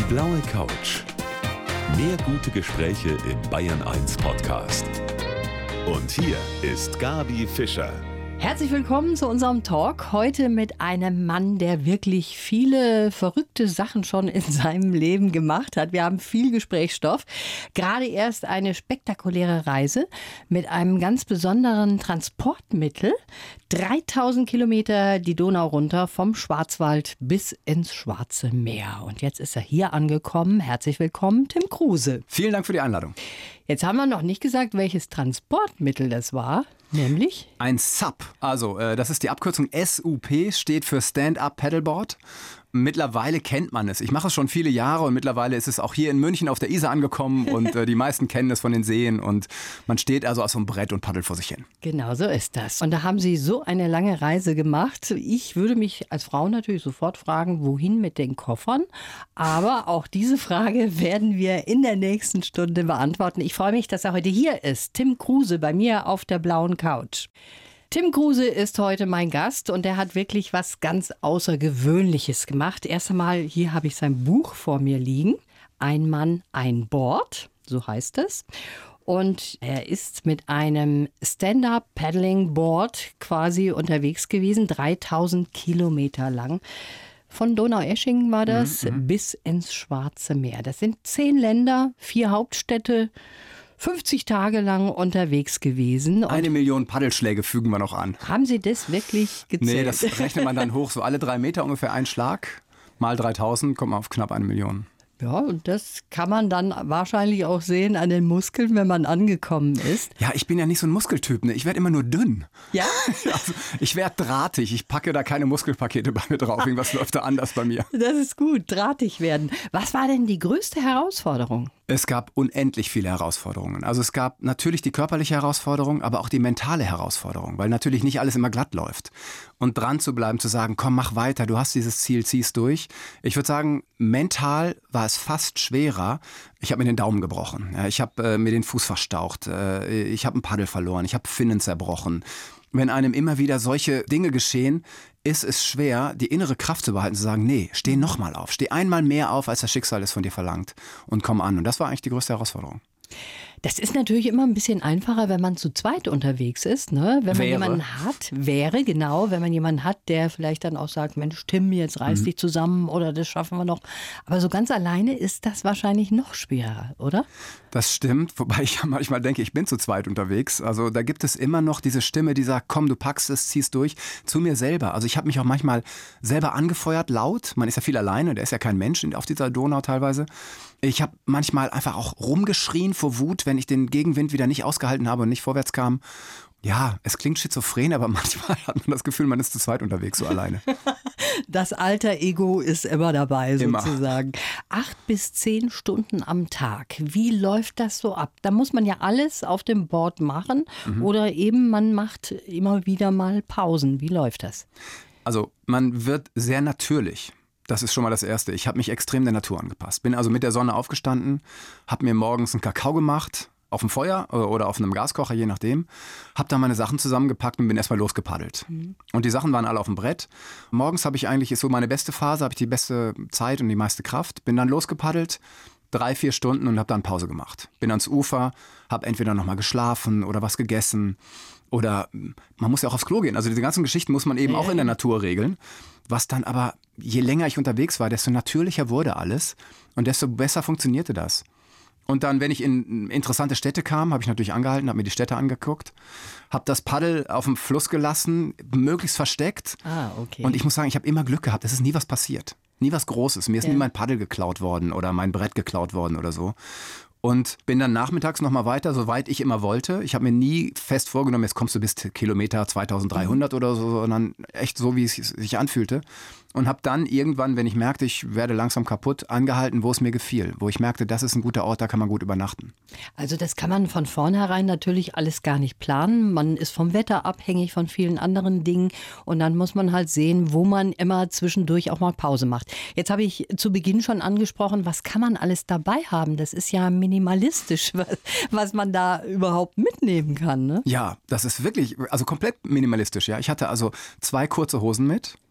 blaue Couch. Mehr gute Gespräche im Bayern 1 Podcast. Und hier ist Gabi Fischer. Herzlich willkommen zu unserem Talk. Heute mit einem Mann, der wirklich viele verrückte Sachen schon in seinem Leben gemacht hat. Wir haben viel Gesprächsstoff. Gerade erst eine spektakuläre Reise mit einem ganz besonderen Transportmittel. 3000 Kilometer die Donau runter vom Schwarzwald bis ins Schwarze Meer. Und jetzt ist er hier angekommen. Herzlich willkommen, Tim Kruse. Vielen Dank für die Einladung. Jetzt haben wir noch nicht gesagt, welches Transportmittel das war. Nämlich? Ein SUP. Also, das ist die Abkürzung SUP, steht für Stand-Up Paddleboard. Mittlerweile kennt man es. Ich mache es schon viele Jahre und mittlerweile ist es auch hier in München auf der Isar angekommen und die meisten kennen es von den Seen und man steht also auf so einem Brett und paddelt vor sich hin. Genau, so ist das. Und da haben Sie so eine lange Reise gemacht. Ich würde mich als Frau natürlich sofort fragen, wohin mit den Koffern? Aber auch diese Frage werden wir in der nächsten Stunde beantworten. Ich freue mich, dass er heute hier ist. Tim Kruse bei mir auf der blauen Couch. Tim Kruse ist heute mein Gast und er hat wirklich was ganz Außergewöhnliches gemacht. Erst einmal, hier habe ich sein Buch vor mir liegen. Ein Mann, ein Board, so heißt es. Und er ist mit einem Stand-Up-Paddling-Board quasi unterwegs gewesen, 3000 Kilometer lang. Von Donaueschingen war das bis ins Schwarze Meer. Das sind 10 Länder, 4 Hauptstädte. 50 Tage lang unterwegs gewesen. Und 1 Million Paddelschläge fügen wir noch an. haben Sie das wirklich gezählt? Nee, das rechnet man dann hoch. So alle 3 Meter ungefähr ein Schlag. Mal 3000 kommt man auf knapp 1 Million. Ja, und das kann man dann wahrscheinlich auch sehen an den Muskeln, wenn man angekommen ist. Ja, ich bin ja nicht so ein Muskeltyp. Ne? Ich werde immer nur dünn. Ja? Also, ich werde drahtig. Ich packe da keine Muskelpakete bei mir drauf. Irgendwas läuft da anders bei mir. Das ist gut, drahtig werden. Was war denn die größte Herausforderung? Es gab unendlich viele Herausforderungen. Also es gab natürlich die körperliche Herausforderung, aber auch die mentale Herausforderung, weil natürlich nicht alles immer glatt läuft. Und dran zu bleiben, zu sagen, komm, mach weiter, du hast dieses Ziel, zieh's durch. Ich würde sagen, mental war es fast schwerer. Ich habe mir den Daumen gebrochen, ich habe mir den Fuß verstaucht, ich habe ein Paddel verloren, ich habe Finnen zerbrochen. Wenn einem immer wieder solche Dinge geschehen, ist es schwer, die innere Kraft zu behalten, zu sagen, nee, steh nochmal auf, steh einmal mehr auf, als das Schicksal es von dir verlangt und komm an. Und das war eigentlich die größte Herausforderung. Das ist natürlich immer ein bisschen einfacher, wenn man zu zweit unterwegs ist, ne? Wenn man jemanden hat, wenn man jemanden hat, der vielleicht dann auch sagt, Mensch, Tim, jetzt reiß dich zusammen oder das schaffen wir noch. Aber so ganz alleine ist das wahrscheinlich noch schwerer, oder? Das stimmt, wobei ich ja manchmal denke, ich bin zu zweit unterwegs. Also da gibt es immer noch diese Stimme, die sagt, komm, du packst es, ziehst durch, zu mir selber. Also ich habe mich auch manchmal selber angefeuert, laut. Man ist ja viel alleine, der ist ja kein Mensch auf dieser Donau teilweise. Ich habe manchmal einfach auch rumgeschrien vor Wut, wenn ich den Gegenwind wieder nicht ausgehalten habe und nicht vorwärts kam. Ja, es klingt schizophren, aber manchmal hat man das Gefühl, man ist zu zweit unterwegs, so alleine. Das alter Ego ist immer dabei, sozusagen. 8 bis 10 Stunden am Tag. Wie läuft das so ab? Da muss man ja alles auf dem Board machen oder eben man macht immer wieder mal Pausen. Wie läuft das? Also man wird sehr natürlich. Das ist schon mal das Erste. Ich habe mich extrem der Natur angepasst. Bin also mit der Sonne aufgestanden, habe mir morgens einen Kakao gemacht, auf dem Feuer oder auf einem Gaskocher, je nachdem. Habe dann meine Sachen zusammengepackt und bin erstmal losgepaddelt. Und die Sachen waren alle auf dem Brett. Morgens ist so meine beste Phase, habe ich die beste Zeit und die meiste Kraft. Bin dann losgepaddelt, 3-4 Stunden und habe dann Pause gemacht. Bin ans Ufer, habe entweder nochmal geschlafen oder was gegessen. Oder man muss ja auch aufs Klo gehen. Also diese ganzen Geschichten muss man eben auch in der Natur regeln. Was dann aber, je länger ich unterwegs war, desto natürlicher wurde alles und desto besser funktionierte das. Und dann, wenn ich in interessante Städte kam, habe ich natürlich angehalten, habe mir die Städte angeguckt, habe das Paddel auf dem Fluss gelassen, möglichst versteckt. Okay. Und ich muss sagen, ich habe immer Glück gehabt, es ist nie was passiert. Nie was Großes. Mir ist nie mein Paddel geklaut worden oder mein Brett geklaut worden oder so. Und bin dann nachmittags nochmal weiter, soweit ich immer wollte. Ich habe mir nie fest vorgenommen, jetzt kommst du bis Kilometer 2300 oder so, sondern echt so, wie es sich anfühlte. Und habe dann irgendwann, wenn ich merkte, ich werde langsam kaputt, angehalten, wo es mir gefiel. Wo ich merkte, das ist ein guter Ort, da kann man gut übernachten. Also das kann man von vornherein natürlich alles gar nicht planen. Man ist vom Wetter abhängig, von vielen anderen Dingen. Und dann muss man halt sehen, wo man immer zwischendurch auch mal Pause macht. Jetzt habe ich zu Beginn schon angesprochen, was kann man alles dabei haben? Das ist ja minimalistisch, was man da überhaupt mitnehmen kann, ne? Ja, das ist wirklich, also komplett minimalistisch. Ja, ich hatte also 2 kurze Hosen mit.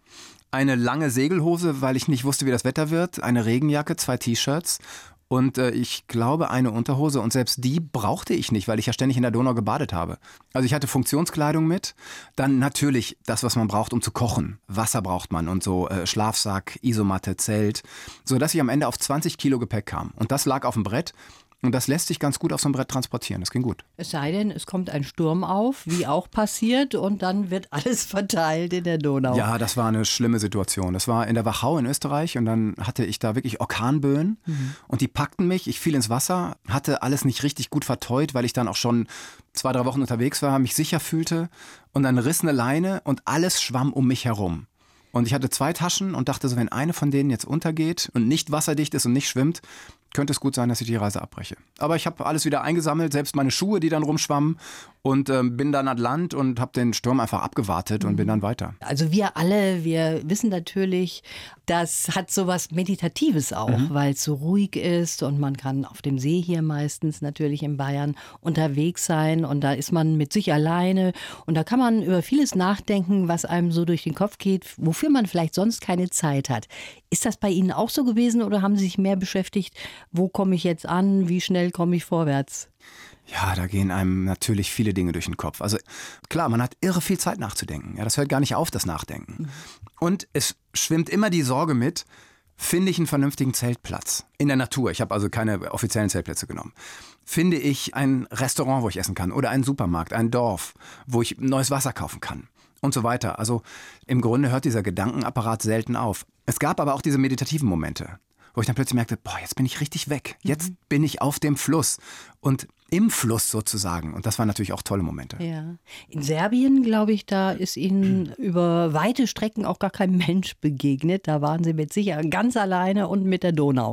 eine lange Segelhose, weil ich nicht wusste, wie das Wetter wird, eine Regenjacke, 2 T-Shirts und ich glaube eine Unterhose und selbst die brauchte ich nicht, weil ich ja ständig in der Donau gebadet habe. Also ich hatte Funktionskleidung mit, dann natürlich das, was man braucht, um zu kochen. Wasser braucht man und so Schlafsack, Isomatte, Zelt, sodass ich am Ende auf 20 Kilo Gepäck kam. Und das lag auf dem Brett. Und das lässt sich ganz gut auf so einem Brett transportieren. Das ging gut. Es sei denn, es kommt ein Sturm auf, wie auch passiert, und dann wird alles verteilt in der Donau. Ja, das war eine schlimme Situation. Das war in der Wachau in Österreich und dann hatte ich da wirklich Orkanböen und die packten mich. Ich fiel ins Wasser, hatte alles nicht richtig gut verteut, weil ich dann auch schon 2-3 Wochen unterwegs war, mich sicher fühlte und dann riss eine Leine und alles schwamm um mich herum. Und ich hatte 2 Taschen und dachte so, wenn eine von denen jetzt untergeht und nicht wasserdicht ist und nicht schwimmt, könnte es gut sein, dass ich die Reise abbreche. Aber ich habe alles wieder eingesammelt, selbst meine Schuhe, die dann rumschwammen und bin dann an Land und habe den Sturm einfach abgewartet und bin dann weiter. Also wir alle, wir wissen natürlich, das hat sowas Meditatives auch, weil es so ruhig ist und man kann auf dem See hier meistens natürlich in Bayern unterwegs sein und da ist man mit sich alleine und da kann man über vieles nachdenken, was einem so durch den Kopf geht, wofür man vielleicht sonst keine Zeit hat. Ist das bei Ihnen auch so gewesen oder haben Sie sich mehr beschäftigt, wo komme ich jetzt an, wie schnell komme ich vorwärts? Ja, da gehen einem natürlich viele Dinge durch den Kopf. Also klar, man hat irre viel Zeit nachzudenken. Ja, das hört gar nicht auf, das Nachdenken. Und es schwimmt immer die Sorge mit, finde ich einen vernünftigen Zeltplatz in der Natur. Ich habe also keine offiziellen Zeltplätze genommen. Finde ich ein Restaurant, wo ich essen kann oder einen Supermarkt, ein Dorf, wo ich neues Wasser kaufen kann und so weiter. Also im Grunde hört dieser Gedankenapparat selten auf. Es gab aber auch diese meditativen Momente, wo ich dann plötzlich merkte, boah, jetzt bin ich richtig weg. Jetzt bin ich auf dem Fluss und im Fluss sozusagen. Und das waren natürlich auch tolle Momente. Ja. In Serbien, glaube ich, da ist Ihnen über weite Strecken auch gar kein Mensch begegnet. Da waren Sie mit Sicherheit ganz alleine und mit der Donau.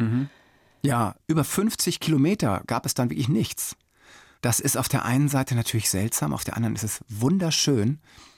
Ja, über 50 Kilometer gab es dann wirklich nichts. Das ist auf der einen Seite natürlich seltsam, auf der anderen ist es wunderschön,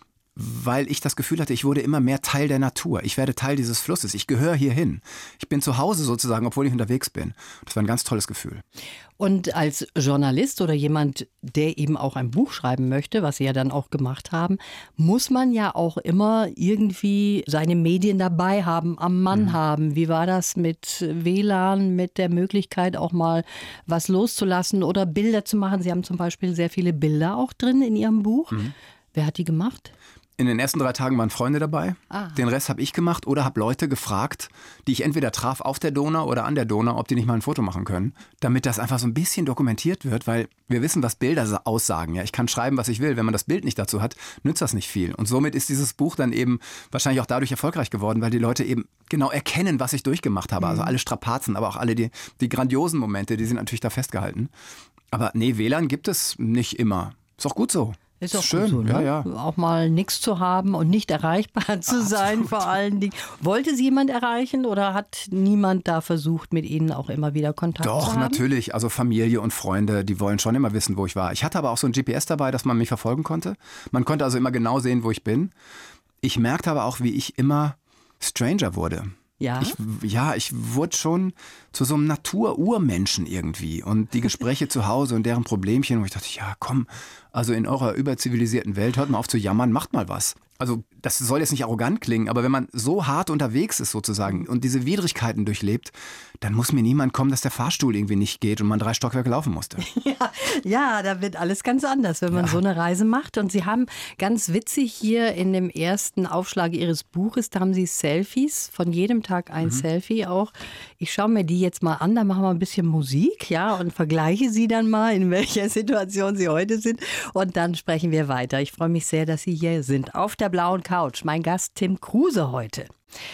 weil ich das Gefühl hatte, ich wurde immer mehr Teil der Natur. Ich werde Teil dieses Flusses. Ich gehöre hierhin. Ich bin zu Hause sozusagen, obwohl ich unterwegs bin. Das war ein ganz tolles Gefühl. Und als Journalist oder jemand, der eben auch ein Buch schreiben möchte, was Sie ja dann auch gemacht haben, muss man ja auch immer irgendwie seine Medien dabei haben, am Mann haben. Wie war das mit WLAN, mit der Möglichkeit auch mal was loszulassen oder Bilder zu machen? Sie haben zum Beispiel sehr viele Bilder auch drin in Ihrem Buch. Wer hat die gemacht? In den ersten 3 Tagen waren Freunde dabei. Den Rest habe ich gemacht oder habe Leute gefragt, die ich entweder traf auf der Donau oder an der Donau, ob die nicht mal ein Foto machen können, damit das einfach so ein bisschen dokumentiert wird, weil wir wissen, was Bilder aussagen. Ja, ich kann schreiben, was ich will. Wenn man das Bild nicht dazu hat, nützt das nicht viel. Und somit ist dieses Buch dann eben wahrscheinlich auch dadurch erfolgreich geworden, weil die Leute eben genau erkennen, was ich durchgemacht habe. Also alle Strapazen, aber auch alle die grandiosen Momente, die sind natürlich da festgehalten. Aber nee, WLAN gibt es nicht immer. Ist auch gut so. Ist auch schön, gut so, ne? ja. Auch mal nichts zu haben und nicht erreichbar zu sein, vor allen Dingen. Wollte Sie jemand erreichen oder hat niemand da versucht, mit Ihnen auch immer wieder Kontakt zu haben? Doch, natürlich. Also Familie und Freunde, die wollen schon immer wissen, wo ich war. Ich hatte aber auch so ein GPS dabei, dass man mich verfolgen konnte. Man konnte also immer genau sehen, wo ich bin. Ich merkte aber auch, wie ich immer stranger wurde. Ja? Ich wurde schon zu so einem Natur-Urmenschen irgendwie. Und die Gespräche zu Hause und deren Problemchen, wo ich dachte, ja komm, also in eurer überzivilisierten Welt, hört mal auf zu jammern, macht mal was. Also das soll jetzt nicht arrogant klingen, aber wenn man so hart unterwegs ist sozusagen und diese Widrigkeiten durchlebt, dann muss mir niemand kommen, dass der Fahrstuhl irgendwie nicht geht und man 3 Stockwerke laufen musste. Ja, da wird alles ganz anders, wenn man so eine Reise macht. Und Sie haben ganz witzig hier in dem ersten Aufschlag Ihres Buches, da haben Sie Selfies, von jedem Tag ein Selfie auch. Ich schaue mir die jetzt mal an, da machen wir ein bisschen Musik, ja, und vergleiche sie dann mal, in welcher Situation Sie heute sind. Und dann sprechen wir weiter. Ich freue mich sehr, dass Sie hier sind. Auf der blauen Couch. Mein Gast Tim Kruse heute.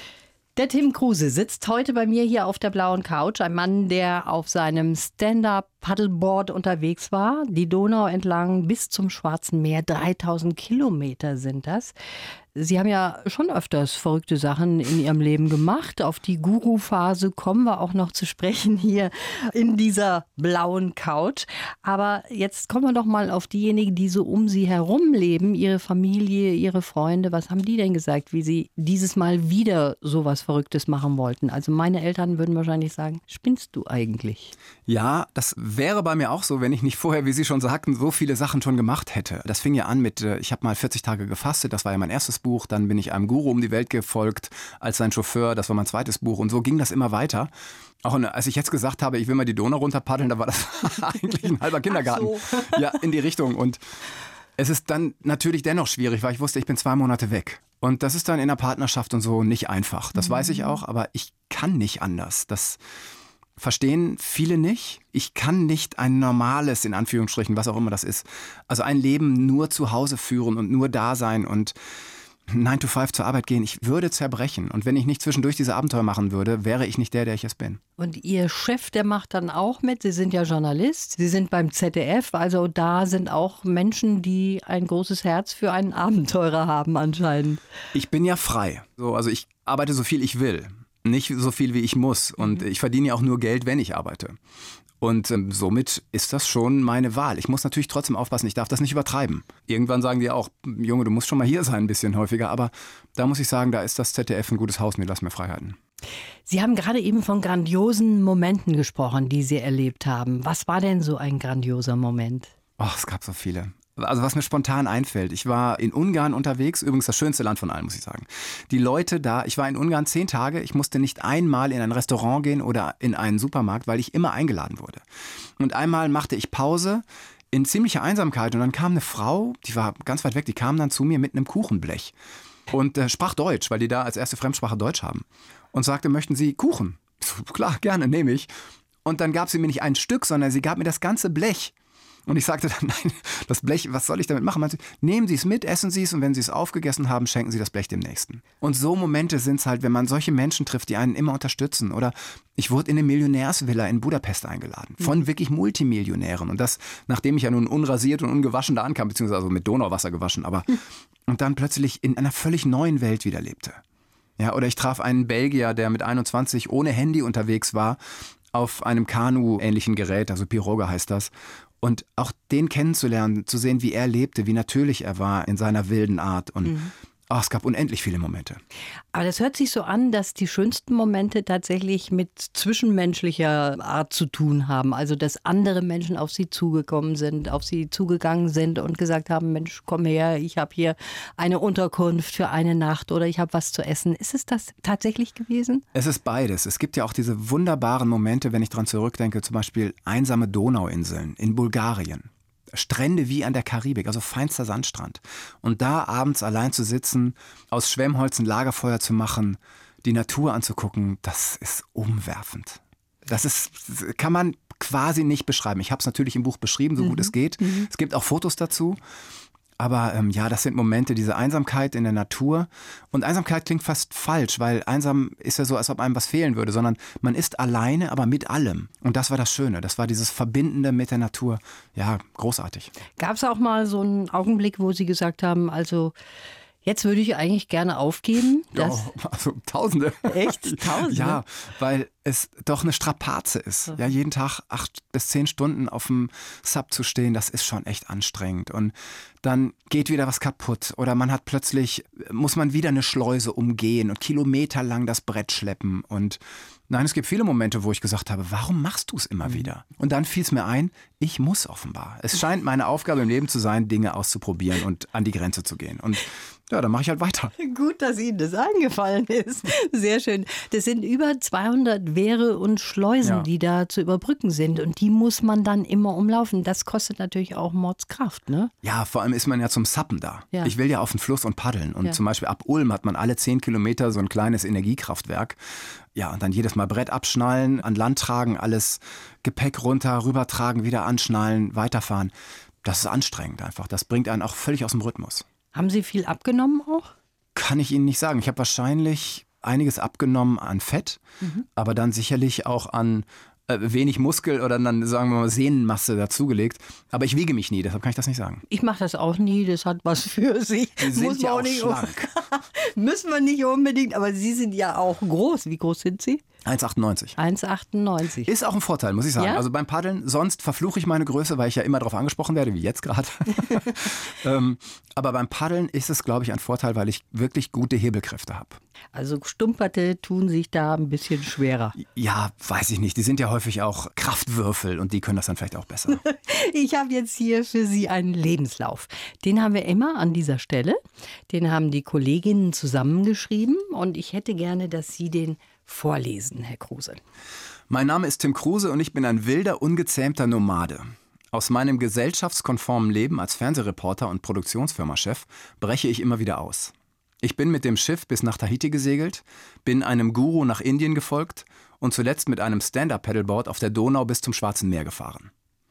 Der Tim Kruse sitzt heute bei mir hier auf der blauen Couch. Ein Mann, der auf seinem Stand-Up-Paddleboard unterwegs war. Die Donau entlang bis zum Schwarzen Meer. 3000 Kilometer sind das. Sie haben ja schon öfters verrückte Sachen in Ihrem Leben gemacht. Auf die Guru-Phase kommen wir auch noch zu sprechen hier in dieser blauen Couch. Aber jetzt kommen wir doch mal auf diejenigen, die so um Sie herum leben. Ihre Familie, Ihre Freunde. Was haben die denn gesagt, wie Sie dieses Mal wieder sowas Verrücktes machen wollten? Also meine Eltern würden wahrscheinlich sagen, spinnst du eigentlich? Ja, das wäre bei mir auch so, wenn ich nicht vorher, wie Sie schon sagten, so viele Sachen schon gemacht hätte. Das fing ja an mit, ich habe mal 40 Tage gefastet. Das war ja mein erstes Buch, dann bin ich einem Guru um die Welt gefolgt als sein Chauffeur, das war mein zweites Buch und so ging das immer weiter. Auch als ich jetzt gesagt habe, ich will mal die Donau runterpaddeln, da war das eigentlich ein halber Kindergarten. Ach so. Ja, in die Richtung und es ist dann natürlich dennoch schwierig, weil ich wusste, ich bin 2 Monate weg. Und das ist dann in der Partnerschaft und so nicht einfach. Das weiß ich auch, aber ich kann nicht anders. Das verstehen viele nicht. Ich kann nicht ein normales, in Anführungsstrichen, was auch immer das ist, also ein Leben nur zu Hause führen und nur da sein und 9 to 5 zur Arbeit gehen. Ich würde zerbrechen. Und wenn ich nicht zwischendurch diese Abenteuer machen würde, wäre ich nicht der ich es bin. Und Ihr Chef, der macht dann auch mit. Sie sind ja Journalist. Sie sind beim ZDF. Also da sind auch Menschen, die ein großes Herz für einen Abenteurer haben anscheinend. Ich bin ja frei. Also ich arbeite so viel ich will. Nicht so viel wie ich muss. Und ich verdiene ja auch nur Geld, wenn ich arbeite. Und somit ist das schon meine Wahl. Ich muss natürlich trotzdem aufpassen, ich darf das nicht übertreiben. Irgendwann sagen die auch, Junge, du musst schon mal hier sein, ein bisschen häufiger. Aber da muss ich sagen, da ist das ZDF ein gutes Haus und die lassen mir Freiheiten. Sie haben gerade eben von grandiosen Momenten gesprochen, die Sie erlebt haben. Was war denn so ein grandioser Moment? Ach, es gab so viele. Also was mir spontan einfällt, ich war in Ungarn unterwegs, übrigens das schönste Land von allen, muss ich sagen. Die Leute da, ich war in Ungarn 10 Tage, ich musste nicht einmal in ein Restaurant gehen oder in einen Supermarkt, weil ich immer eingeladen wurde. Und einmal machte ich Pause in ziemlicher Einsamkeit und dann kam eine Frau, die war ganz weit weg, die kam dann zu mir mit einem Kuchenblech und sprach Deutsch, weil die da als erste Fremdsprache Deutsch haben und sagte, möchten Sie Kuchen? So, klar, gerne, nehme ich. Und dann gab sie mir nicht ein Stück, sondern sie gab mir das ganze Blech. Und ich sagte dann, nein, das Blech, was soll ich damit machen? Meinte, nehmen Sie es mit, essen Sie es und wenn Sie es aufgegessen haben, schenken Sie das Blech dem Nächsten. Und so Momente sind es halt, wenn man solche Menschen trifft, die einen immer unterstützen. Oder ich wurde in eine Millionärsvilla in Budapest eingeladen, von wirklich Multimillionären. Und das, nachdem ich ja nun unrasiert und ungewaschen da ankam, beziehungsweise also mit Donauwasser gewaschen, aber und dann plötzlich in einer völlig neuen Welt wieder lebte. Ja, oder ich traf einen Belgier, der mit 21 ohne Handy unterwegs war, auf einem Kanu-ähnlichen Gerät, also Pirogue heißt das. Und auch den kennenzulernen, zu sehen, wie er lebte, wie natürlich er war in seiner wilden Art. Und es gab unendlich viele Momente. Aber das hört sich so an, dass die schönsten Momente tatsächlich mit zwischenmenschlicher Art zu tun haben. Also dass andere Menschen auf sie zugekommen sind, auf sie zugegangen sind und gesagt haben, Mensch, komm her, ich habe hier eine Unterkunft für eine Nacht oder ich habe was zu essen. Ist es das tatsächlich gewesen? Es ist beides. Es gibt ja auch diese wunderbaren Momente, wenn ich dran zurückdenke, zum Beispiel einsame Donauinseln in Bulgarien. Strände wie an der Karibik, also feinster Sandstrand. Und da abends allein zu sitzen, aus Schwemmholz ein Lagerfeuer zu machen, die Natur anzugucken, das ist umwerfend. Das kann man quasi nicht beschreiben. Ich habe es natürlich im Buch beschrieben, so gut es geht. Es gibt auch Fotos dazu. Aber ja, das sind Momente, diese Einsamkeit in der Natur. Und Einsamkeit klingt fast falsch, weil einsam ist ja so, als ob einem was fehlen würde, sondern man ist alleine, aber mit allem. Und das war das Schöne, das war dieses Verbindende mit der Natur. Ja, großartig. Gab es auch mal so einen Augenblick, wo Sie gesagt haben, also jetzt würde ich eigentlich gerne aufgeben? Ja, also Tausende. Echt? Tausende? Ja, weil es doch eine Strapaze ist. Ja, jeden Tag 8 bis 10 Stunden auf dem Sub zu stehen, das ist schon echt anstrengend. Und dann geht wieder was kaputt oder man hat plötzlich, muss man wieder eine Schleuse umgehen und kilometerlang das Brett schleppen. Und nein, es gibt viele Momente, wo ich gesagt habe, warum machst du es immer wieder? Und dann fiel es mir ein, ich muss offenbar. Es scheint meine Aufgabe im Leben zu sein, Dinge auszuprobieren und an die Grenze zu gehen. Und ja, dann mache ich halt weiter. Gut, dass Ihnen das eingefallen ist. Sehr schön. Das sind über 200 Wehre und Schleusen, die da zu überbrücken sind. Und die muss man dann immer umlaufen. Das kostet natürlich auch Mordskraft, ne? Ja, vor allem ist man ja zum Sappen da. Ja. Ich will ja auf den Fluss und paddeln. Und zum Beispiel ab Ulm hat man alle 10 Kilometer so ein kleines Energiekraftwerk. Ja, und dann jedes Mal Brett abschnallen, an Land tragen, alles Gepäck runter, rübertragen, wieder anschnallen, weiterfahren. Das ist anstrengend einfach. Das bringt einen auch völlig aus dem Rhythmus. Haben Sie viel abgenommen auch? Kann ich Ihnen nicht sagen. Ich habe wahrscheinlich einiges abgenommen an Fett, aber dann sicherlich auch an wenig Muskel oder dann, sagen wir mal, Sehnenmasse dazugelegt. Aber ich wiege mich nie, deshalb kann ich das nicht sagen. Ich mache das auch nie, das hat was für sich. Sie sind ja auch schlank. Müssen wir nicht unbedingt, aber Sie sind ja auch groß. Wie groß sind Sie? 1,98. 1,98. Ist auch ein Vorteil, muss ich sagen. Ja? Also beim Paddeln, sonst verfluche ich meine Größe, weil ich ja immer darauf angesprochen werde, wie jetzt gerade. Aber beim Paddeln ist es, glaube ich, ein Vorteil, weil ich wirklich gute Hebelkräfte habe. Also Stumperte tun sich da ein bisschen schwerer. Ja, weiß ich nicht. Die sind ja häufig auch Kraftwürfel und die können das dann vielleicht auch besser. Ich habe jetzt hier für Sie einen Lebenslauf. Den haben wir immer an dieser Stelle. Den haben die Kolleginnen zusammengeschrieben und ich hätte gerne, dass Sie den vorlesen, Herr Kruse. Mein Name ist Tim Kruse und ich bin ein wilder, ungezähmter Nomade. Aus meinem gesellschaftskonformen Leben als Fernsehreporter und Produktionsfirmachef breche ich immer wieder aus. Ich bin mit dem Schiff bis nach Tahiti gesegelt, bin einem Guru nach Indien gefolgt und zuletzt mit einem Stand-Up-Paddleboard auf der Donau bis zum Schwarzen Meer gefahren.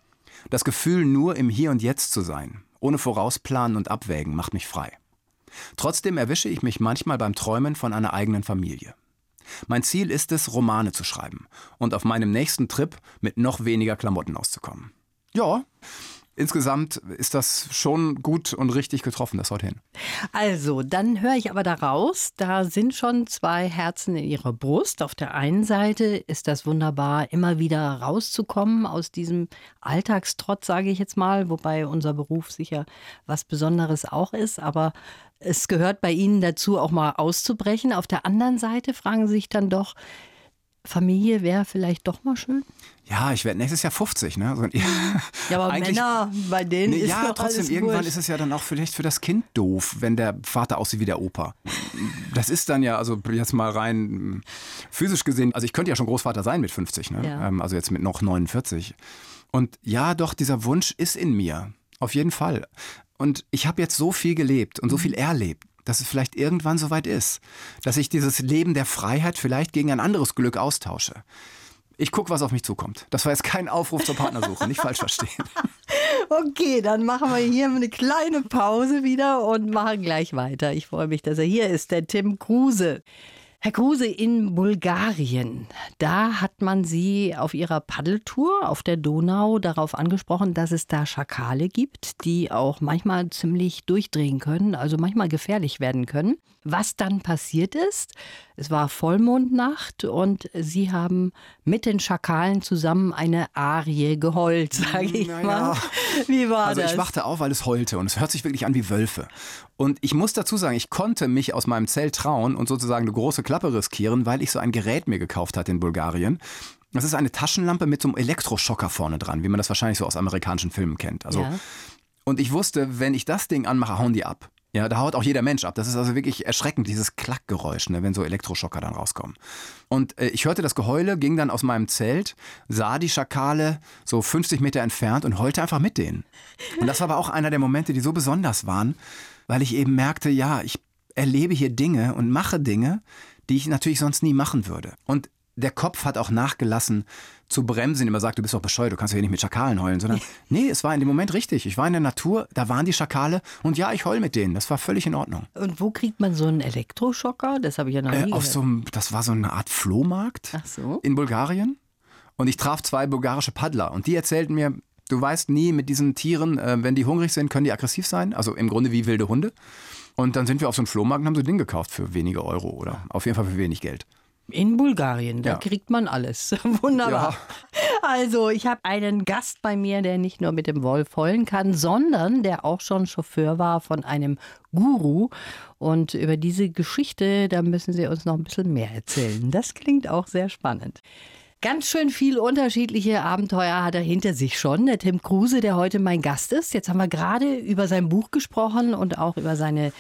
Das Gefühl, nur im Hier und Jetzt zu sein, ohne Vorausplanen und Abwägen, macht mich frei. Trotzdem erwische ich mich manchmal beim Träumen von einer eigenen Familie. Mein Ziel ist es, Romane zu schreiben und auf meinem nächsten Trip mit noch weniger Klamotten auszukommen. Ja, insgesamt ist das schon gut und richtig getroffen, das haut hin. Also, dann höre ich aber daraus, da sind schon 2 Herzen in Ihrer Brust. Auf der einen Seite ist das wunderbar, immer wieder rauszukommen aus diesem Alltagstrott, sage ich jetzt mal, wobei unser Beruf sicher was Besonderes auch ist, aber es gehört bei Ihnen dazu, auch mal auszubrechen. Auf der anderen Seite fragen Sie sich dann doch, Familie wäre vielleicht doch mal schön? Ja, ich werde nächstes Jahr 50, ne? Also, Ja, aber Männer, bei denen ist ja, doch trotzdem, alles irgendwann wurscht. ist es ja dann auch vielleicht für das Kind doof, wenn der Vater aussieht wie der Opa. Das ist dann ja, also jetzt mal rein physisch gesehen, also ich könnte ja schon Großvater sein mit 50, ne? Ja. Also jetzt mit noch 49. Und ja, doch, dieser Wunsch ist in mir, auf jeden Fall. Und ich habe jetzt so viel gelebt und so viel erlebt, dass es vielleicht irgendwann soweit ist, dass ich dieses Leben der Freiheit vielleicht gegen ein anderes Glück austausche. Ich gucke, was auf mich zukommt. Das war jetzt kein Aufruf zur Partnersuche, nicht falsch verstehen. Okay, dann machen wir hier eine kleine Pause wieder und machen gleich weiter. Ich freue mich, dass er hier ist, der Tim Kruse. Herr Kruse, in Bulgarien, da hat man Sie auf Ihrer Paddeltour auf der Donau darauf angesprochen, dass es da Schakale gibt, die auch manchmal ziemlich durchdrehen können, also manchmal gefährlich werden können. Was dann passiert ist, es war Vollmondnacht und Sie haben mit den Schakalen zusammen eine Arie geheult, sage ich mal. Wie war das? Also ich wachte auf, weil es heulte und es hört sich wirklich an wie Wölfe. Und ich muss dazu sagen, ich konnte mich aus meinem Zelt trauen und sozusagen eine große Klappe riskieren, weil ich so ein Gerät mir gekauft hatte in Bulgarien. Das ist eine Taschenlampe mit so einem Elektroschocker vorne dran, wie man das wahrscheinlich so aus amerikanischen Filmen kennt. Also, Ja. Und ich wusste, wenn ich das Ding anmache, hauen die ab. Ja, da haut auch jeder Mensch ab. Das ist also wirklich erschreckend, dieses Klackgeräusch, ne, wenn so Elektroschocker dann rauskommen. Und ich hörte das Geheule, ging dann aus meinem Zelt, sah die Schakale so 50 Meter entfernt und heulte einfach mit denen. Und das war aber auch einer der Momente, die so besonders waren, weil ich eben merkte, ja, ich erlebe hier Dinge und mache Dinge, die ich natürlich sonst nie machen würde. Und der Kopf hat auch nachgelassen zu bremsen, immer sagt, du bist doch bescheuert, du kannst ja hier nicht mit Schakalen heulen, sondern nee, es war in dem Moment richtig. Ich war in der Natur, da waren die Schakale und ja, ich heul mit denen. Das war völlig in Ordnung. Und wo kriegt man so einen Elektroschocker? Das habe ich ja noch nie Auf gehört. so einem, das war so eine Art Flohmarkt Ach so. in Bulgarien und ich traf 2 bulgarische Paddler und die erzählten mir, du weißt nie mit diesen Tieren, wenn die hungrig sind, können die aggressiv sein, also im Grunde wie wilde Hunde. Und dann sind wir auf so einen Flohmarkt und haben so ein Ding gekauft für wenige Euro oder auf jeden Fall für wenig Geld. In Bulgarien, da Ja. kriegt man alles. Wunderbar. Also, ich habe einen Gast bei mir, der nicht nur mit dem Wolf heulen kann, sondern der auch schon Chauffeur war von einem Guru. Und über diese Geschichte, da müssen Sie uns noch ein bisschen mehr erzählen. Das klingt auch sehr spannend. Ganz schön viel unterschiedliche Abenteuer hat er hinter sich schon. Der Tim Kruse, der heute mein Gast ist. Jetzt haben wir gerade über sein Buch gesprochen und auch über seine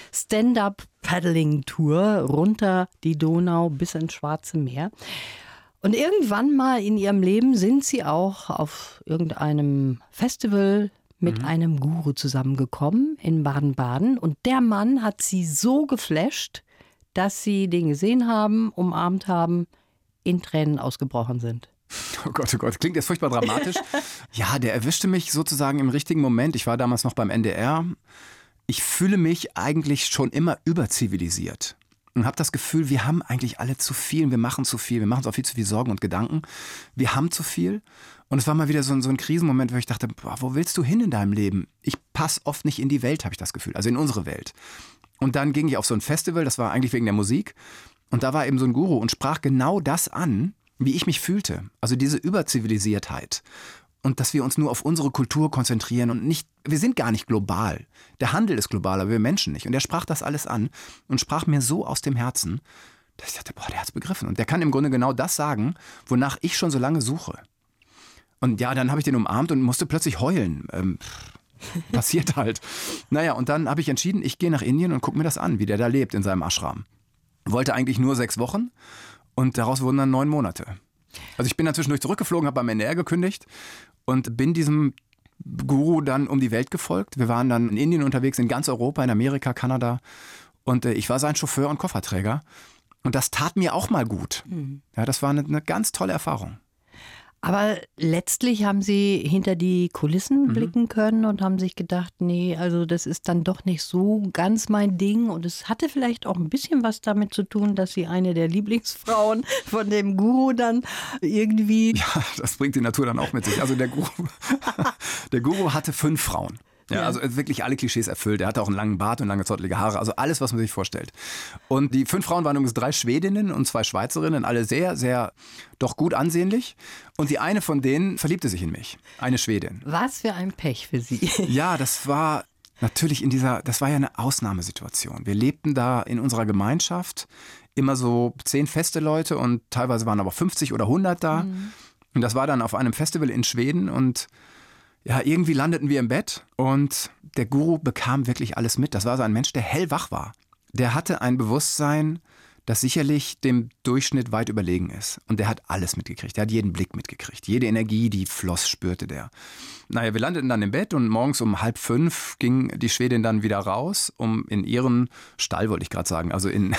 Stand-Up-Paddling-Tour runter die Donau bis ins Schwarze Meer. Und irgendwann mal in ihrem Leben sind sie auch auf irgendeinem Festival mit einem Guru zusammengekommen in Baden-Baden. Und der Mann hat sie so geflasht, dass sie den gesehen haben, umarmt haben, in Tränen ausgebrochen sind. Oh Gott, klingt jetzt furchtbar dramatisch. Ja, der erwischte mich sozusagen im richtigen Moment. Ich war damals noch beim NDR. Ich fühle mich eigentlich schon immer überzivilisiert. Und habe das Gefühl, wir haben eigentlich alle zu viel, wir machen zu viel, wir machen uns auch viel zu viel Sorgen und Gedanken. Wir haben zu viel. Und es war mal wieder so ein Krisenmoment, wo ich dachte, boah, wo willst du hin in deinem Leben? Ich passe oft nicht in die Welt, habe ich das Gefühl, also in unsere Welt. Und dann ging ich auf so ein Festival, das war eigentlich wegen der Musik. Und da war eben so ein Guru und sprach genau das an, wie ich mich fühlte. Also diese Überzivilisiertheit. Und dass wir uns nur auf unsere Kultur konzentrieren und nicht, wir sind gar nicht global. Der Handel ist global, aber wir Menschen nicht. Und er sprach das alles an und sprach mir so aus dem Herzen, dass ich dachte, boah, der hat's begriffen. Und der kann im Grunde genau das sagen, wonach ich schon so lange suche. Und ja, dann habe ich den umarmt und musste plötzlich heulen. Passiert halt. Naja, und dann habe ich entschieden, ich gehe nach Indien und gucke mir das an, wie der da lebt in seinem Ashram. Wollte eigentlich nur 6 Wochen und daraus wurden dann 9 Monate. Also ich bin dann zwischendurch zurückgeflogen, habe beim NDR gekündigt und bin diesem Guru dann um die Welt gefolgt. Wir waren dann in Indien unterwegs, in ganz Europa, in Amerika, Kanada. Und ich war sein Chauffeur und Kofferträger. Und das tat mir auch mal gut. Ja, das war eine ganz tolle Erfahrung. Aber letztlich haben Sie hinter die Kulissen blicken können und haben sich gedacht, nee, also das ist dann doch nicht so ganz mein Ding. Und es hatte vielleicht auch ein bisschen was damit zu tun, dass Sie eine der Lieblingsfrauen von dem Guru dann irgendwie... Ja, das bringt die Natur dann auch mit sich. Also der Guru hatte 5 Frauen. Ja, also wirklich alle Klischees erfüllt. Er hatte auch einen langen Bart und lange zottelige Haare. Also alles, was man sich vorstellt. Und die 5 Frauen waren übrigens 3 Schwedinnen und 2 Schweizerinnen. Alle sehr, sehr doch gut ansehnlich. Und die eine von denen verliebte sich in mich. Eine Schwedin. Was für ein Pech für Sie. Ja, das war natürlich das war ja eine Ausnahmesituation. Wir lebten da in unserer Gemeinschaft. Immer so 10 feste Leute und teilweise waren aber 50 oder 100 da. Und das war dann auf einem Festival in Schweden und ja, irgendwie landeten wir im Bett und der Guru bekam wirklich alles mit. Das war so ein Mensch, der hellwach war. Der hatte ein Bewusstsein, das sicherlich dem Durchschnitt weit überlegen ist. Und der hat alles mitgekriegt. Der hat jeden Blick mitgekriegt. Jede Energie, die floss, spürte der. Naja, wir landeten dann im Bett und morgens um 4:30 ging die Schwedin dann wieder raus, um in ihren Stall, wollte ich gerade sagen, also in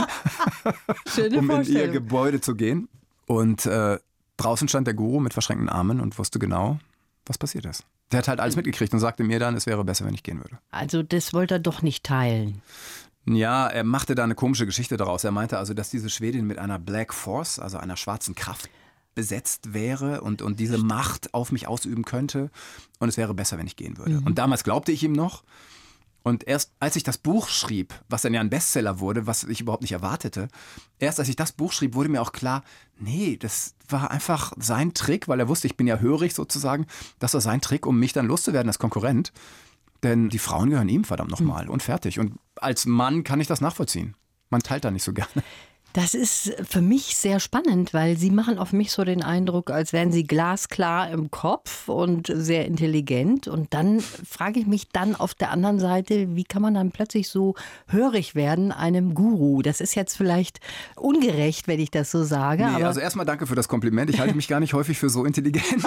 ihr Gebäude zu gehen. Und draußen stand der Guru mit verschränkten Armen und wusste genau, was passiert ist. Der hat halt alles mitgekriegt und sagte mir dann, es wäre besser, wenn ich gehen würde. Also das wollte er doch nicht teilen. Ja, er machte da eine komische Geschichte daraus. Er meinte also, dass diese Schwedin mit einer Black Force, also einer schwarzen Kraft, besetzt wäre und diese Macht auf mich ausüben könnte. Und es wäre besser, wenn ich gehen würde. Und damals glaubte ich ihm noch. Und erst als ich das Buch schrieb, was dann ja ein Bestseller wurde, was ich überhaupt nicht erwartete, erst als ich das Buch schrieb, wurde mir auch klar, nee, das war einfach sein Trick, weil er wusste, ich bin ja hörig sozusagen, das war sein Trick, um mich dann loszuwerden als Konkurrent. Denn die Frauen gehören ihm, verdammt nochmal, und fertig. Und als Mann kann ich das nachvollziehen. Man teilt da nicht so gerne. Das ist für mich sehr spannend, weil Sie machen auf mich so den Eindruck, als wären Sie glasklar im Kopf und sehr intelligent. Und dann frage ich mich dann auf der anderen Seite, wie kann man dann plötzlich so hörig werden einem Guru? Das ist jetzt vielleicht ungerecht, wenn ich das so sage. Nee, aber also erstmal danke für das Kompliment. Ich halte mich gar nicht häufig für so intelligent.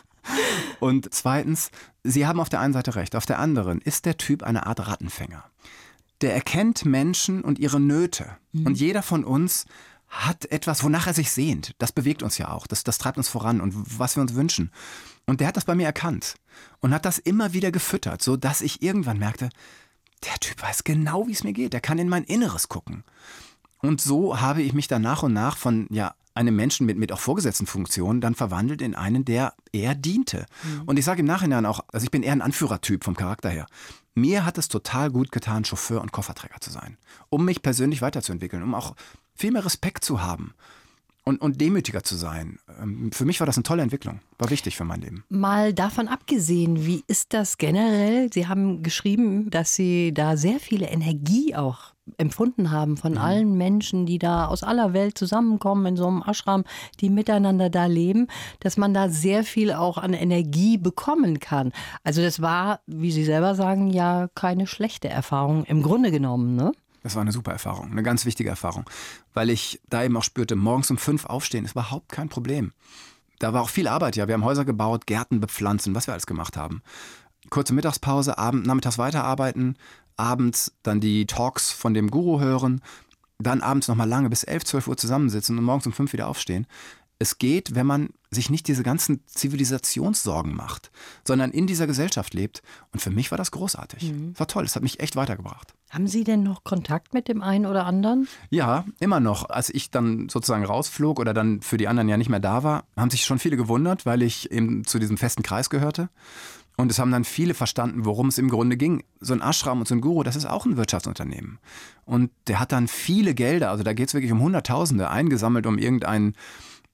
Und zweitens, Sie haben auf der einen Seite recht, auf der anderen ist der Typ eine Art Rattenfänger. Der erkennt Menschen und ihre Nöte. Und jeder von uns hat etwas, wonach er sich sehnt. Das bewegt uns ja auch. Das treibt uns voran und was wir uns wünschen. Und der hat das bei mir erkannt und hat das immer wieder gefüttert, sodass ich irgendwann merkte, der Typ weiß genau, wie es mir geht. Der kann in mein Inneres gucken. Und so habe ich mich dann nach und nach von einem Menschen mit auch vorgesetzten Funktionen dann verwandelt in einen, der eher diente. Und ich sage im Nachhinein auch, also ich bin eher ein Anführertyp vom Charakter her. Mir hat es total gut getan, Chauffeur und Kofferträger zu sein, um mich persönlich weiterzuentwickeln, um auch viel mehr Respekt zu haben und demütiger zu sein. Für mich war das eine tolle Entwicklung, war wichtig für mein Leben. mal davon abgesehen, wie ist das generell? Sie haben geschrieben, dass Sie da sehr viel Energie auch empfunden haben von allen Menschen, die da aus aller Welt zusammenkommen in so einem Ashram, die miteinander da leben, dass man da sehr viel auch an Energie bekommen kann. Also das war, wie Sie selber sagen, ja keine schlechte Erfahrung im Grunde genommen, ne? Das war eine super Erfahrung, eine ganz wichtige Erfahrung, weil ich da eben auch spürte, morgens um 5 aufstehen ist überhaupt kein Problem. Da war auch viel Arbeit, ja. Wir haben Häuser gebaut, Gärten bepflanzt, was wir alles gemacht haben. Kurze Mittagspause, nachmittags weiterarbeiten, abends dann die Talks von dem Guru hören, dann abends nochmal lange bis 11, 12 Uhr zusammensitzen und morgens um 5 wieder aufstehen. Es geht, wenn man sich nicht diese ganzen Zivilisationssorgen macht, sondern in dieser Gesellschaft lebt. Und für mich war das großartig. War toll, es hat mich echt weitergebracht. Haben Sie denn noch Kontakt mit dem einen oder anderen? Ja, immer noch. Als ich dann sozusagen rausflog oder dann für die anderen ja nicht mehr da war, haben sich schon viele gewundert, weil ich eben zu diesem festen Kreis gehörte. Und es haben dann viele verstanden, worum es im Grunde ging. So ein Ashram und so ein Guru, das ist auch ein Wirtschaftsunternehmen. Und der hat dann viele Gelder, also da geht es wirklich um Hunderttausende, eingesammelt, um irgendein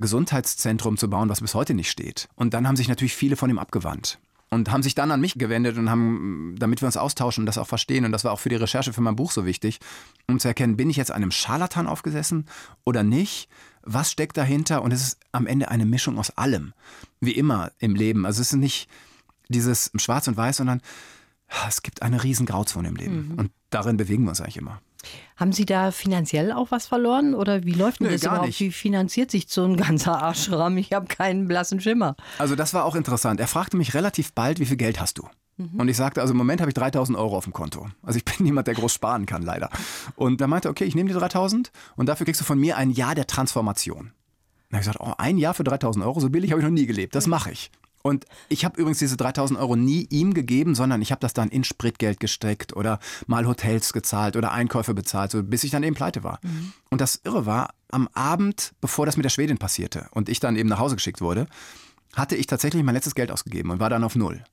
Gesundheitszentrum zu bauen, was bis heute nicht steht. Und dann haben sich natürlich viele von ihm abgewandt. Und haben sich dann an mich gewendet und haben, damit wir uns austauschen und das auch verstehen, und das war auch für die Recherche für mein Buch so wichtig, um zu erkennen, bin ich jetzt einem Scharlatan aufgesessen oder nicht? Was steckt dahinter? Und es ist am Ende eine Mischung aus allem, wie immer im Leben. Also es ist nicht dieses Schwarz und Weiß, sondern es gibt eine riesen Grauzone im Leben. Und darin bewegen wir uns eigentlich immer. Haben Sie da finanziell auch was verloren oder wie läuft denn das gar überhaupt? nicht. Wie finanziert sich so ein ganzer Ashram? Ich habe keinen blassen Schimmer. Also das war auch interessant. Er fragte mich relativ bald, wie viel Geld hast du? Und ich sagte, also im Moment habe ich 3.000 Euro auf dem Konto. Also ich bin niemand, der groß sparen kann, leider. Und er meinte, okay, ich nehme die 3.000 und dafür kriegst du von mir ein Jahr der Transformation. Dann habe ich gesagt, oh, ein Jahr für 3.000 Euro, so billig habe ich noch nie gelebt, das mache ich. Und ich habe übrigens diese 3.000 Euro nie ihm gegeben, sondern ich habe das dann in Spritgeld gesteckt oder mal Hotels gezahlt oder Einkäufe bezahlt, so bis ich dann eben pleite war. Und das Irre war, am Abend, bevor das mit der Schwedin passierte und ich dann eben nach Hause geschickt wurde, hatte ich tatsächlich mein letztes Geld ausgegeben und war dann auf 0.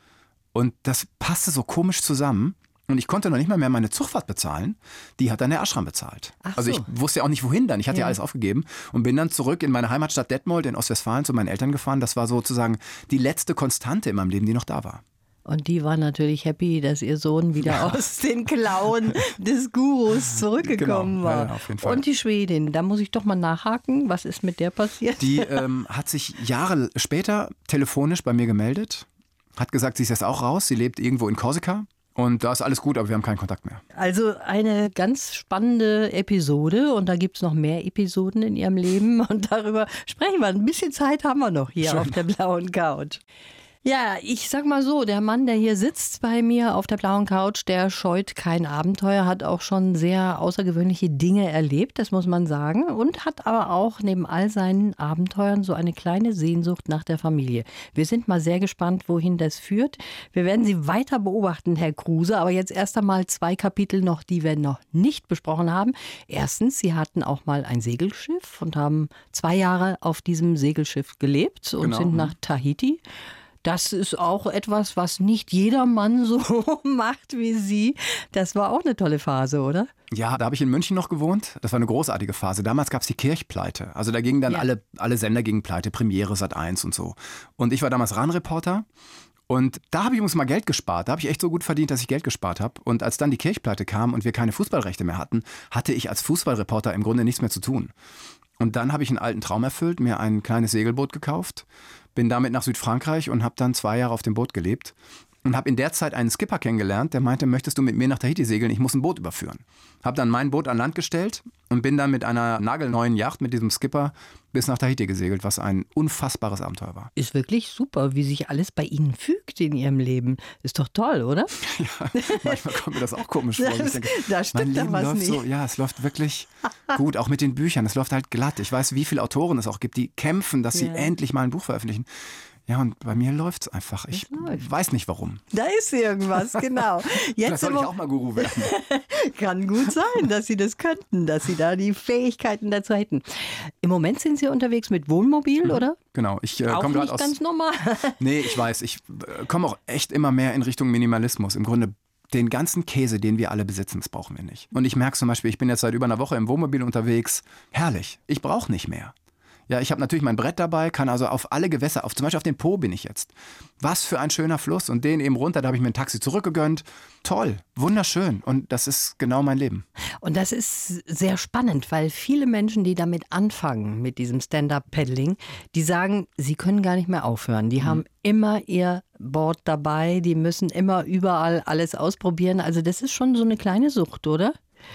Und das passte so komisch zusammen. Und ich konnte noch nicht mal mehr meine Zugfahrt bezahlen. Die hat dann der Ashram bezahlt. Ach Also ich so. wusste ja auch nicht, wohin dann. Ich hatte ja alles aufgegeben und bin dann zurück in meine Heimatstadt Detmold in Ostwestfalen zu meinen Eltern gefahren. Das war sozusagen die letzte Konstante in meinem Leben, die noch da war. Und die war natürlich happy, dass ihr Sohn wieder aus den Klauen des Gurus zurückgekommen Genau, war. ja, auf jeden Fall. Und die Schwedin, da muss ich doch mal nachhaken, was ist mit der passiert? Die hat sich Jahre später telefonisch bei mir gemeldet, hat gesagt, sie ist jetzt auch raus, sie lebt irgendwo in Korsika. Und da ist alles gut, aber wir haben keinen Kontakt mehr. Also eine ganz spannende Episode und da gibt es noch mehr Episoden in ihrem Leben und darüber sprechen wir. Ein bisschen Zeit haben wir noch hier auf der blauen Couch. Ja, ich sag mal so, der Mann, der hier sitzt bei mir auf der blauen Couch, der scheut kein Abenteuer, hat auch schon sehr außergewöhnliche Dinge erlebt, das muss man sagen, und hat aber auch neben all seinen Abenteuern so eine kleine Sehnsucht nach der Familie. Wir sind mal sehr gespannt, wohin das führt. Wir werden Sie weiter beobachten, Herr Kruse, aber jetzt erst einmal 2 Kapitel noch, die wir noch nicht besprochen haben. Erstens, Sie hatten auch mal ein Segelschiff und haben 2 Jahre auf diesem Segelschiff gelebt und Genau. sind nach Tahiti. Das ist auch etwas, was nicht jeder Mann so macht wie Sie. Das war auch eine tolle Phase, oder? Ja, da habe ich in München noch gewohnt. Das war eine großartige Phase. Damals gab es die Kirchpleite. Also da gingen dann alle Sender gegen Pleite, Premiere, Sat.1 und so. Und ich war damals RAN-Reporter. Und da habe ich übrigens mal Geld gespart. Da habe ich echt so gut verdient, dass ich Geld gespart habe. Und als dann die Kirchpleite kam und wir keine Fußballrechte mehr hatten, hatte ich als Fußballreporter im Grunde nichts mehr zu tun. Und dann habe ich einen alten Traum erfüllt, mir ein kleines Segelboot gekauft, bin damit nach Südfrankreich und habe dann 2 Jahre auf dem Boot gelebt. Und habe in der Zeit einen Skipper kennengelernt, der meinte, möchtest du mit mir nach Tahiti segeln? Ich muss ein Boot überführen. Habe dann mein Boot an Land gestellt und bin dann mit einer nagelneuen Yacht mit diesem Skipper bis nach Tahiti gesegelt, was ein unfassbares Abenteuer war. Ist wirklich super, wie sich alles bei Ihnen fügt in Ihrem Leben. Ist doch toll, oder? Ja, manchmal kommt mir das auch komisch vor. Ich denke, Da stimmt mein doch Leben was läuft nicht. so, ja, es läuft wirklich gut, auch mit den Büchern. Es läuft halt glatt. Ich weiß, wie viele Autoren es auch gibt, die kämpfen, dass sie endlich mal ein Buch veröffentlichen. Ja, und bei mir läuft es einfach. Ich weiß nicht warum. Da ist irgendwas, genau. Vielleicht Jetzt soll ich auch mal Guru werden. kann gut sein, dass Sie das könnten, dass Sie da die Fähigkeiten dazu hätten. Im Moment sind Sie unterwegs mit Wohnmobil, oder? Genau, ich Auch komme gerade nicht aus. ganz normal. Nee, ich weiß, ich komme auch echt immer mehr in Richtung Minimalismus. Im Grunde den ganzen Käse, den wir alle besitzen, das brauchen wir nicht. Und ich merke zum Beispiel, ich bin jetzt seit über einer Woche im Wohnmobil unterwegs. Herrlich, ich brauche nicht mehr. Ja, ich habe natürlich mein Brett dabei, kann also auf alle Gewässer, zum Beispiel auf den Po bin ich jetzt. Was für ein schöner Fluss und den eben runter, da habe ich mir ein Taxi zurückgegönnt. Toll, wunderschön und das ist genau mein Leben. Und das ist sehr spannend, weil viele Menschen, die damit anfangen, mit diesem Stand-Up-Paddling, die sagen, sie können gar nicht mehr aufhören. Die haben immer ihr Board dabei, die müssen immer überall alles ausprobieren. Also das ist schon so eine kleine Sucht, oder?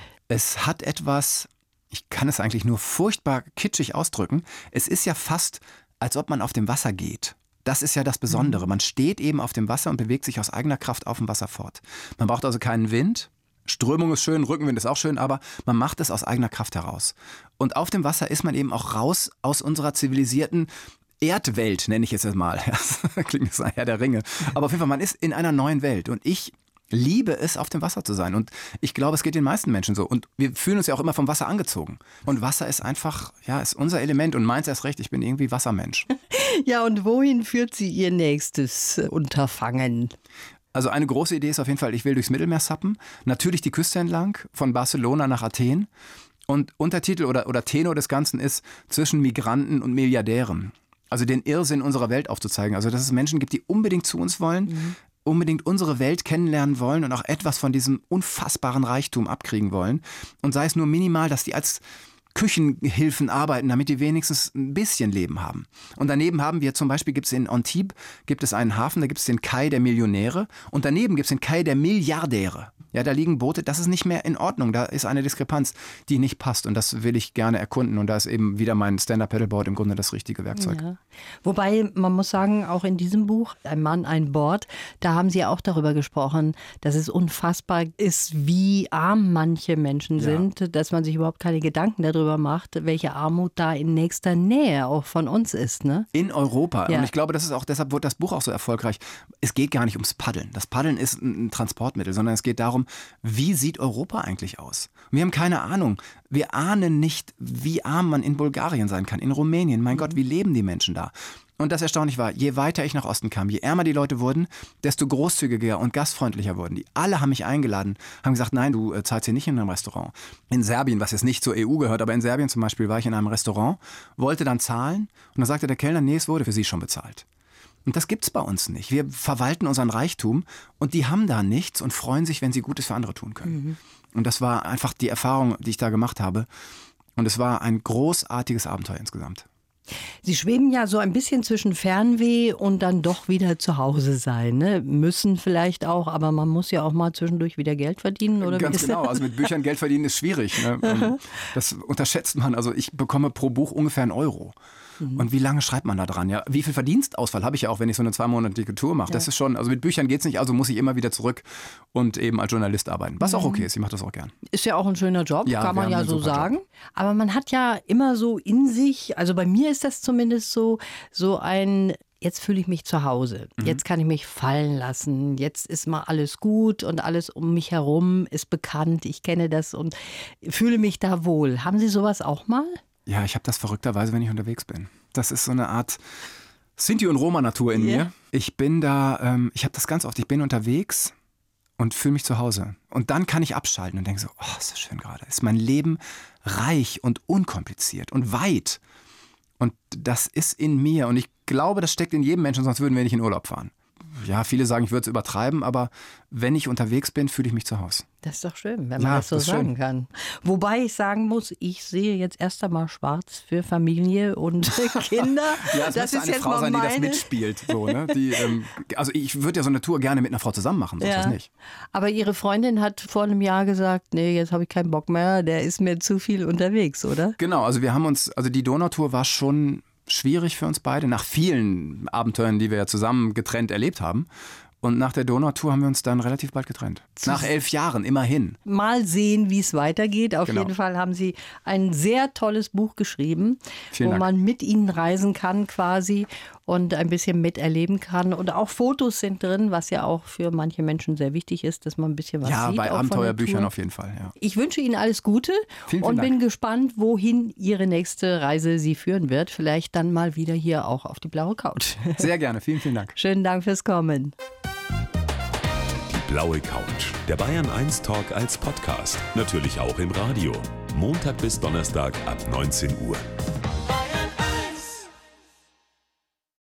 Es hat etwas, ich kann es eigentlich nur furchtbar kitschig ausdrücken, es ist ja fast, als ob man auf dem Wasser geht. Das ist ja das Besondere. Man steht eben auf dem Wasser und bewegt sich aus eigener Kraft auf dem Wasser fort. Man braucht also keinen Wind. Strömung ist schön, Rückenwind ist auch schön, aber man macht es aus eigener Kraft heraus. Und auf dem Wasser ist man eben auch raus aus unserer zivilisierten Erdwelt, nenne ich es jetzt mal. Das klingt jetzt nach Herr der Ringe. Aber auf jeden Fall, man ist in einer neuen Welt. Und ich liebe es, auf dem Wasser zu sein. Und ich glaube, es geht den meisten Menschen so. Und wir fühlen uns ja auch immer vom Wasser angezogen. Und Wasser ist einfach, ja, ist unser Element. Und meins erst recht, ich bin irgendwie Wassermensch. Ja, und wohin führt Sie Ihr nächstes Unterfangen? Also eine große Idee ist auf jeden Fall, ich will durchs Mittelmeer sappen. Natürlich die Küste entlang, von Barcelona nach Athen. Und Untertitel oder Tenor des Ganzen ist zwischen Migranten und Milliardären. Also den Irrsinn unserer Welt aufzuzeigen. Also dass es Menschen gibt, die unbedingt zu uns wollen, unbedingt unsere Welt kennenlernen wollen und auch etwas von diesem unfassbaren Reichtum abkriegen wollen. Und sei es nur minimal, dass die als Küchenhilfen arbeiten, damit die wenigstens ein bisschen Leben haben. Und daneben haben wir zum Beispiel, gibt es in Antibes einen Hafen, da gibt es den Kai der Millionäre und daneben gibt es den Kai der Milliardäre. Ja, da liegen Boote, das ist nicht mehr in Ordnung, da ist eine Diskrepanz, die nicht passt und das will ich gerne erkunden und da ist eben wieder mein Stand-Up-Paddleboard im Grunde das richtige Werkzeug. Ja. Wobei, man muss sagen, auch in diesem Buch, Ein Mann, ein Board, da haben Sie auch darüber gesprochen, dass es unfassbar ist, wie arm manche Menschen sind, dass man sich überhaupt keine Gedanken darüber macht, welche Armut da in nächster Nähe auch von uns ist. Ne? In Europa. Ja. Und ich glaube, das ist auch, deshalb wird das Buch auch so erfolgreich. Es geht gar nicht ums Paddeln. Das Paddeln ist ein Transportmittel, sondern es geht darum, wie sieht Europa eigentlich aus? Wir haben keine Ahnung. Wir ahnen nicht, wie arm man in Bulgarien sein kann, in Rumänien. Mein Gott, wie leben die Menschen da? Und das Erstaunliche war, je weiter ich nach Osten kam, je ärmer die Leute wurden, desto großzügiger und gastfreundlicher wurden die. Alle haben mich eingeladen, haben gesagt, nein, du zahlst hier nicht in einem Restaurant. In Serbien, was jetzt nicht zur EU gehört, aber in Serbien zum Beispiel war ich in einem Restaurant, wollte dann zahlen und dann sagte der Kellner, nee, es wurde für Sie schon bezahlt. Und das gibt's bei uns nicht. Wir verwalten unseren Reichtum und die haben da nichts und freuen sich, wenn sie Gutes für andere tun können. Und das war einfach die Erfahrung, die ich da gemacht habe. Und es war ein großartiges Abenteuer insgesamt. Sie schweben ja so ein bisschen zwischen Fernweh und dann doch wieder zu Hause sein. Ne? Müssen vielleicht auch, aber man muss ja auch mal zwischendurch wieder Geld verdienen. Oder Ganz genau, also mit Büchern Geld verdienen ist schwierig. Ne? Das unterschätzt man. Also ich bekomme pro Buch ungefähr 1 Euro. Und wie lange schreibt man da dran? Ja, wie viel Verdienstausfall habe ich ja auch, wenn ich so eine 2-monatige Tour mache? Ja. Das ist schon, also mit Büchern geht es nicht, also muss ich immer wieder zurück und eben als Journalist arbeiten. Was auch okay ist, ich mache das auch gern. Ist ja auch ein schöner Job, ja, kann man ja so sagen. Job. Aber man hat ja immer so in sich, also bei mir ist das zumindest so ein... Jetzt fühle ich mich zu Hause. Jetzt kann ich mich fallen lassen. Jetzt ist mal alles gut und alles um mich herum ist bekannt. Ich kenne das und fühle mich da wohl. Haben Sie sowas auch mal? Ja, ich habe das verrückterweise, wenn ich unterwegs bin. Das ist so eine Art Sinti- und Roma-Natur in mir. Ich bin da, ich habe das ganz oft. Ich bin unterwegs und fühle mich zu Hause. Und dann kann ich abschalten und denke so, oh, ist das schön gerade. Ist mein Leben reich und unkompliziert und weit. Und das ist in mir und ich glaube, das steckt in jedem Menschen, sonst würden wir nicht in Urlaub fahren. Ja, viele sagen, ich würde es übertreiben, aber wenn ich unterwegs bin, fühle ich mich zu Hause. Das ist doch schön, wenn man das so sagen kann. Wobei ich sagen muss, ich sehe jetzt erst einmal schwarz für Familie und Kinder. Ja, es das ist eine jetzt Frau sein, die das mitspielt. So, ne? Also ich würde ja so eine Tour gerne mit einer Frau zusammen machen, sonst nicht. Aber Ihre Freundin hat vor einem Jahr gesagt, nee, jetzt habe ich keinen Bock mehr, der ist mir zu viel unterwegs, oder? Genau, also die Donautour war schon schwierig für uns beide, nach vielen Abenteuern, die wir ja zusammen getrennt erlebt haben. Und nach der Donautour haben wir uns dann relativ bald getrennt. Nach 11 Jahren, immerhin. Mal sehen, wie es weitergeht. Auf jeden Fall haben Sie ein sehr tolles Buch geschrieben, wo man mit Ihnen reisen kann quasi und ein bisschen miterleben kann. Und auch Fotos sind drin, was ja auch für manche Menschen sehr wichtig ist, dass man ein bisschen was sieht. Ja, bei Abenteuerbüchern auf jeden Fall. Ja. Ich wünsche Ihnen alles Gute und bin gespannt, wohin Ihre nächste Reise Sie führen wird. Vielleicht dann mal wieder hier auch auf die blaue Couch. Sehr gerne, vielen Dank. Schönen Dank fürs Kommen. Blaue Couch, der Bayern 1 Talk als Podcast, natürlich auch im Radio. Montag bis Donnerstag ab 19 Uhr.